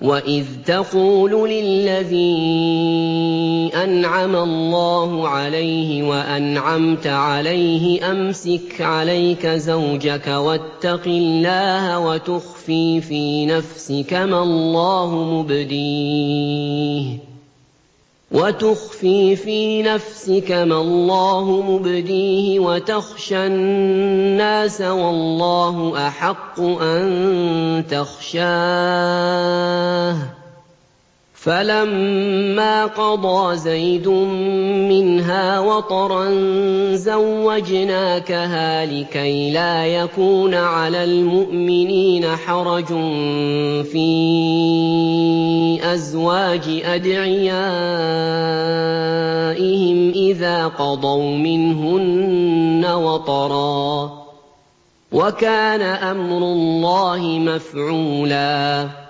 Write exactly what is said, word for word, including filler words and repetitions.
وَإِذْ تَقُولُ لِلَّذِي أَنْعَمَ اللَّهُ عَلَيْهِ وَأَنْعَمْتَ عَلَيْهِ أَمْسِكْ عَلَيْكَ زَوْجَكَ وَاتَّقِ اللَّهَ وَتُخْفِي فِي نَفْسِكَ مَا اللَّهُ مُبْدِيهِ وتخفي في نفسك ما الله مبديه وتخشى الناس والله أحق أن تخشاه فلما قضى زيد منها وطرا زوجناكها لكي لا يكون على المؤمنين حرج في أزواج أدعيائهم إذا قضوا منهن وطرا وكان أمر الله مفعولا